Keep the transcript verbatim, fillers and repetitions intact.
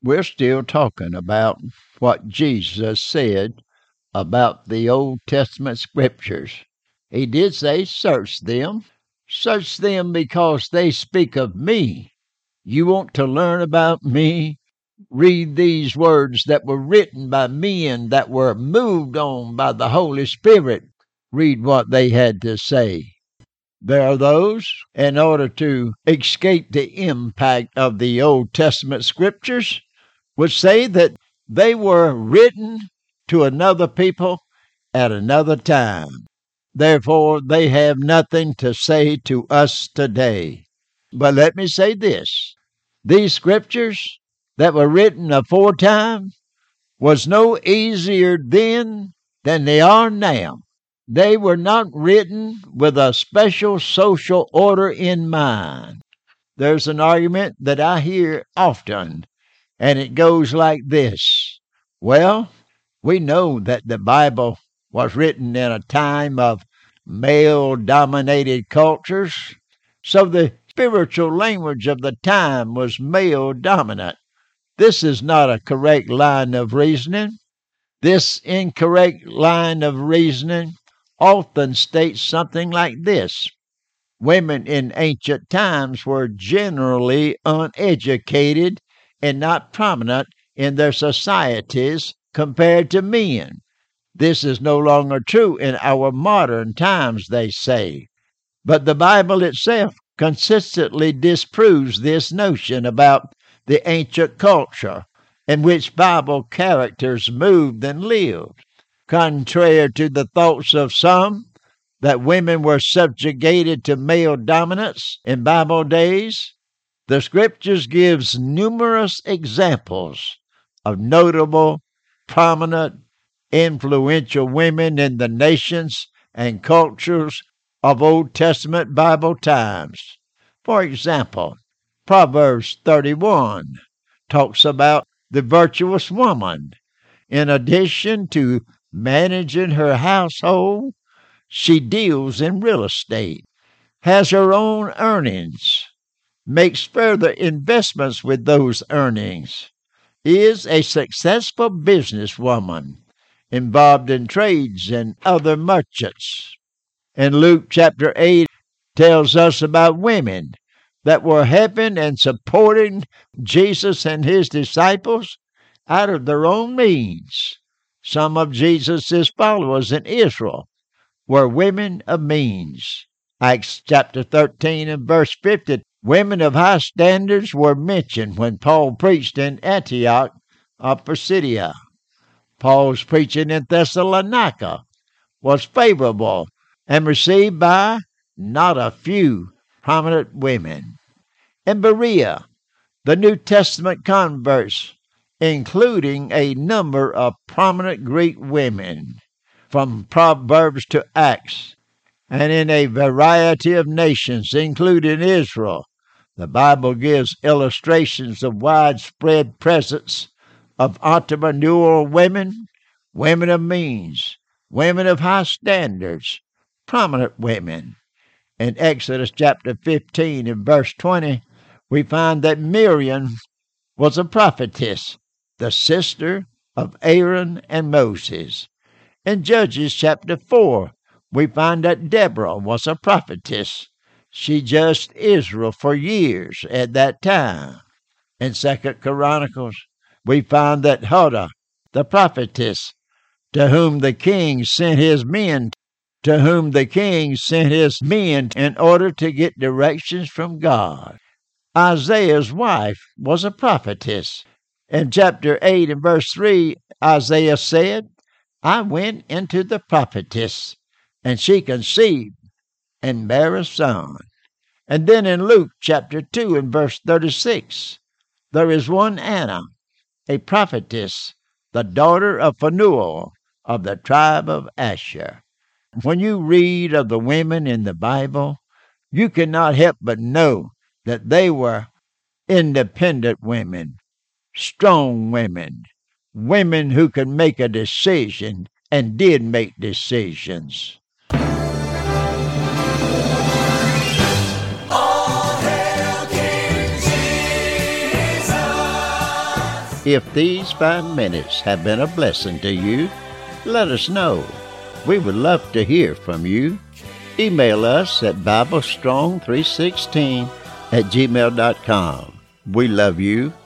we're still talking about what Jesus said about the Old Testament scriptures. He did say, search them. Search them because they speak of me. You want to learn about me? Read these words that were written by men that were moved on by the Holy Spirit. Read what they had to say. There are those, in order to escape the impact of the Old Testament scriptures, would say that they were written to another people at another time. Therefore, they have nothing to say to us today. But let me say this. These scriptures that were written aforetime was no easier then than they are now. They were not written with a special social order in mind. There's an argument that I hear often, and it goes like this. Well, we know that the Bible was written in a time of male-dominated cultures, so the spiritual language of the time was male-dominant. This is not a correct line of reasoning. This incorrect line of reasoning often states something like this. Women in ancient times were generally uneducated and not prominent in their societies compared to men. This is no longer true in our modern times, they say. But the Bible itself consistently disproves this notion about the ancient culture in which Bible characters moved and lived. Contrary to the thoughts of some that women were subjugated to male dominance in Bible days, the Scriptures gives numerous examples of notable, prominent, influential women in the nations and cultures of Old Testament Bible times. For example, Proverbs thirty-one talks about the virtuous woman. In addition to managing her household, she deals in real estate, has her own earnings, makes further investments with those earnings, is a successful businesswoman involved in trades and other merchants. And Luke chapter eight tells us about women that were helping and supporting Jesus and his disciples out of their own means. Some of Jesus' followers in Israel were women of means. Acts chapter thirteen and verse fifty, women of high standards were mentioned when Paul preached in Antioch of Pisidia. Paul's preaching in Thessalonica was favorable and received by not a few prominent women. In Berea, the New Testament converts, including a number of prominent Greek women, from Proverbs to Acts, and in a variety of nations, including Israel, the Bible gives illustrations of widespread presence of entrepreneurial women, women of means, women of high standards, prominent women. In Exodus chapter fifteen and verse twenty, we find that Miriam was a prophetess, the sister of Aaron and Moses. In Judges chapter four, we find that Deborah was a prophetess. She judged Israel for years at that time. In Second Chronicles, we find that Huldah, the prophetess, to whom the king sent his men, to whom the king sent his men in order to get directions from God. Isaiah's wife was a prophetess. In chapter eight and verse three, Isaiah said, I went into the prophetess, and she conceived and bare a son. And then in Luke chapter two and verse thirty-six, there is one Anna, a prophetess, the daughter of Phanuel of the tribe of Asher. When you read of the women in the Bible, you cannot help but know that they were independent women, strong women, women who could make a decision and did make decisions. All hail King Jesus. If these five minutes have been a blessing to you, let us know. We would love to hear from you. Email us at bible strong three sixteen at gmail dot com. We love you.